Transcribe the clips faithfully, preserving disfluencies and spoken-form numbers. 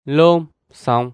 lôm, xong.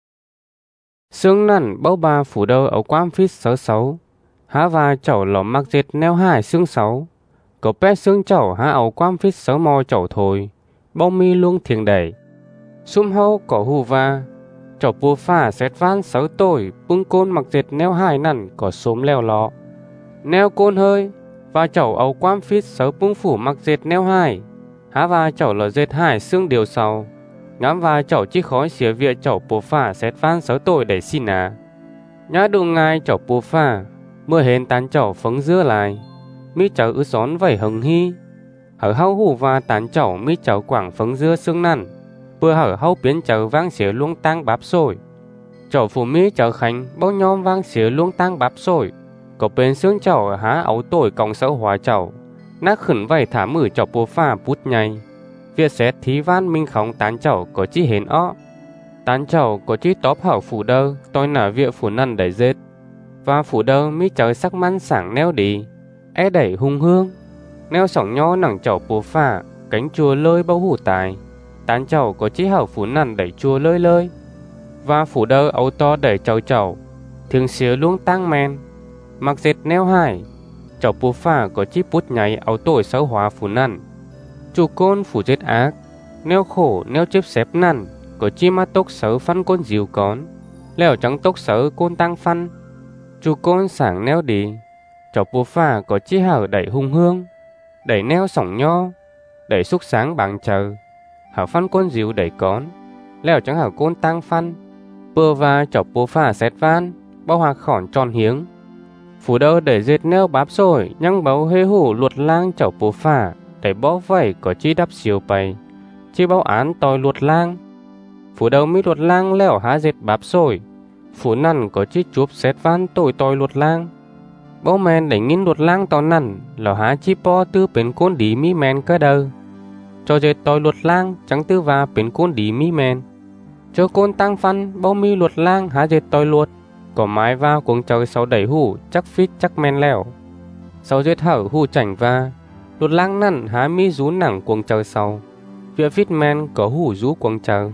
Sương nằn bấu ba phủ đầu ở quam phít xấu xấu. Há và chậu lỏ mặc dệt neo hải xương xấu. Có bé xương chậu há ấu quam phít xấu mò chậu thôi. Bông mi luôn thiền đẩy. Xung hâu có hù va. Chậu bùa phà xét van xấu tội. Bưng côn mặc dệt neo hải nằn có xốm leo lọ. Neo côn hơi. Và chậu ấu quam phít xấu bưng phủ mặc dệt neo hải. Há và chậu lỏ dệt hải xương điều sau. Ngắm và chậu chi khói xỉa việc chậu bùa phà xét van xấu tội để xin à. Nhá đu ngay chậu bùa phà. Mưa hên tán chậu phấn dưa lại. Mi chậu ư xón vẩy hồng hy. Hở hâu hù và tán chậu mi chậu quảng phấn dưa xương nằn. Bữa hở hâu biến chậu vang xỉa luông tăng bắp sôi. Chậu phủ mi chậu khánh bao nhom vang xỉa luông tăng bắp sôi. Có bên xương chậu há ấu tội còng sâu hóa chậu. Nác khẩn vẩy thả mử chậu bùa phà bút nhây. Việc xét thí van minh khóng tán chậu có chi hến ó. Tán chậu có chi tóp hở phủ đơ. Tôi nả việc phủ nằn đẩy dết. Và phủ đơ mi chậu sắc măn sảng neo đi. E đẩy hung hương. Neo sỏng nho nẳng chậu bùa phà. Cánh chùa lơi bao hủ tài. Tán chậu có chi hở phủ nằn đẩy chùa lơi lơi. Và phủ đơ ấu to đẩy chậu chậu. Thường xía luông tăng men. Mặc dệt neo hải. Chậu bùa phà có chi bút nháy ấu tội xấu hóa phủ nằn. Chủ côn phủ dệt ác. Neo khổ neo chếp xếp nằn. Có chi ma tốc xấu phân côn dìu con. Lèo trắng tốc xấu côn tăng phân. Chủ côn sảng neo đi. Chậu bùa phà có chi hở đẩy hung hương. Đẩy neo sỏng nho. Đẩy xúc sáng bằng chờ. Hở phân côn dìu đẩy con. Lèo trắng hở côn tăng phân. Bơ và chậu bùa phà xét van. Bao hòa khỏn tròn hiếng. Phủ đâu để dệt neo bắp rồi. Nhăng báu hê hủ luột lang chậu bùa phà. Đẩy bó vẩy có chi đắp xìu bày. Chi báo án tòi luột lang. Phủ đâu mi luột lang lèo há dệt bắp rồi. Phủ nằn có chi chúp xét van tội tòi luột lang. Bố men để nghìn luột lang tò nằn. Lò há chi po tư bến côn đi mi men cơ đơ. Cho dệt tòi luột lang chẳng tư và bến côn đi mi men. Cho côn tăng phân bao mi luột lang há dệt tòi luột. Có mái vào cuống trời sau đẩy hủ chắc phít chắc men lèo. Sau dệt hở hủ chảnh va. Luột lang nằn há mi rú nẳng cuống trời sau. Việc phít men có hủ rú cuống trời.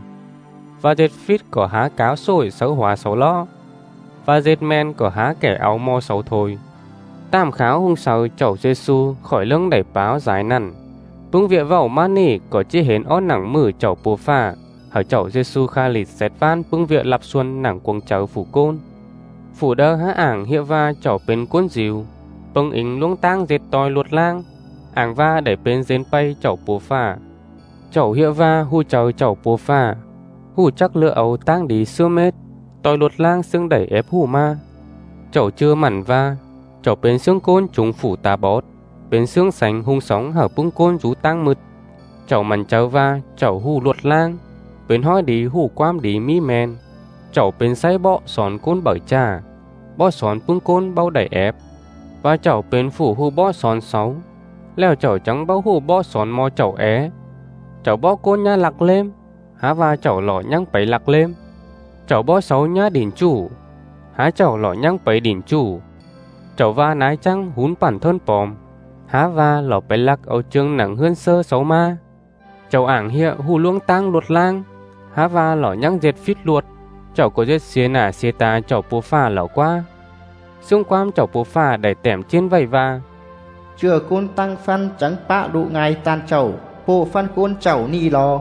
Và dệt phít có há cáo sôi xấu hóa xấu lo. Và dệt men có há kẻ áo mò xấu thôi. Tam kháo hung sầu chậu Giê-xu khỏi lưng đẩy báo dài nằn. Bưng viện vào ma nỉ có chi hến ót nẳng mử chậu bùa phà. Hở chậu Giê-xu kha lịt xét van bưng viện lạp xuân nẳng cuồng chậu phủ côn. Phủ đơ há ảng hiệu va chậu bên cuốn dìu. Bưng ính luông tang dệt tòi luột lang. Ảng va đẩy bên dên pay chậu bùa phà. Chậu hiệu va hù chậu chậu bùa phà. Hù chắc lựa ấu tang đi xưa mết. Tòi luột lang xương đẩy ép hù ma. Chậu chưa mặn va. Chậu bên xương côn chúng phủ tà bót. Bên xương sánh hung sóng hở bưng côn rú tăng mực. Chậu mặn cháu va. Chậu hù luột lang. Bên hói đi hù quam đi mi men. Chậu bên say bọ xón côn bởi trà. Bó xón bưng côn bao đẩy ép. Và chậu bên phủ hù bó xón sáu. Lèo chậu trắng bao hù bó xón mò chậu é. Chậu bó côn nha lạc lêm. Há và chậu lọ nhăng bấy lạc lêm. Chậu bó sáu nha đỉnh chủ. Há chậu lọ nhăng bấy đỉnh chủ. Chậu va nái trăng hún bản thân bòm. Há va lọ bấy lạc ấu chương nặng hơn sơ sáu ma. Chậu ảng hiệu hù luông tăng luột lang. Há va lọ nhăng dệt phít luột. Chậu có dệt xế nả xế ta chậu bùa phà lọ qua. Xung quam chậu bùa phà đẩy tẻm trên vầy va. Chưa côn tăng phân trắng bạ đụ ngày tan chậu. Bộ phân côn chậu ni lò.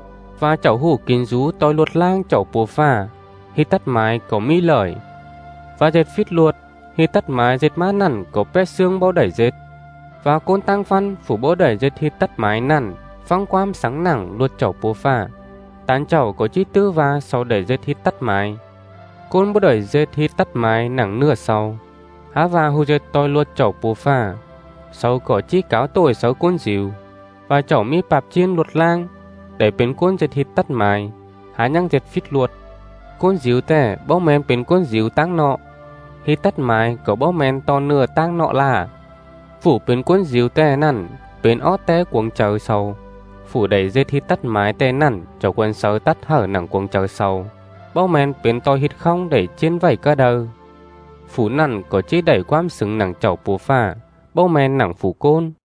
Và chậu hủ kín rú tòi luột lang chậu bùa phà. Hi tắt mái có mi lời. Và dệt phít luột. Hi tắt mái dệt má nằn có pét xương bao đẩy dệt. Và côn tăng phân phủ bố đẩy dệt hi tắt mái nằn. Phăng quam sáng nẳng luột chậu bùa phà. Tán chậu có chi tư và sau đẩy dệt hi tắt mái. Côn bố đẩy dệt hi tắt mái nẳng nửa sau. Há và hù dệt tòi luột chậu bùa phà. Sau có chi cáo tội sáu côn dìu. Và chậu mi bạp chiên luột lang. Đẩy bên côn dệt hi tắt mái. Há nhăng dệt phít luột. Côn dìu tè bó men bên côn dìu tăng nọ. Hi tắt mái có bó men to nửa tăng nọ là. Phủ bên côn dìu tè nằn. Bên ót tè cuồng trời sầu. Phủ đẩy dệt hi tắt mái tè nằn. Cho quân sớ tắt hở nặng cuồng trời sầu. Bó men bên to hít không đẩy trên vẩy cơ đơ. Phủ nằn có chi đẩy quam xứng nặng chậu bùa phà. Bó men nặng phủ côn.